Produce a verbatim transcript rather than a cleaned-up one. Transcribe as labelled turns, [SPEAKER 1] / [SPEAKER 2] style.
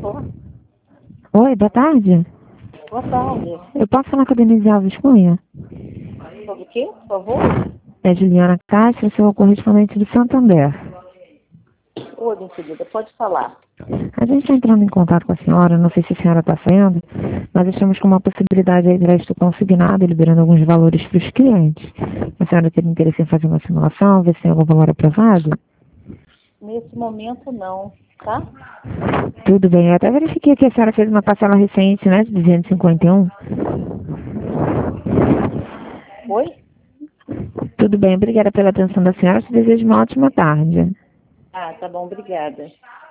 [SPEAKER 1] Alô?
[SPEAKER 2] Oi, boa tarde.
[SPEAKER 1] Boa tarde.
[SPEAKER 2] Eu posso falar com a Denise Alves Cunha?
[SPEAKER 1] Sobre o quê, por favor?
[SPEAKER 2] É Juliana Castro, sou correspondente do Santander.
[SPEAKER 1] Oi, minha querida, pode falar.
[SPEAKER 2] A gente está entrando em contato com a senhora, não sei se a senhora está sendo, mas estamos com uma possibilidade aí de crédito consignado, liberando alguns valores para os clientes. A senhora tem interesse em fazer uma simulação, ver se tem algum valor aprovado?
[SPEAKER 1] Nesse momento, não, tá?
[SPEAKER 2] Tudo bem, eu até verifiquei que a senhora fez uma parcela recente, né, de duzentos e cinquenta e um.
[SPEAKER 1] Oi?
[SPEAKER 2] Tudo bem, obrigada pela atenção da senhora, te desejo uma ótima tarde.
[SPEAKER 1] Ah, tá bom, obrigada.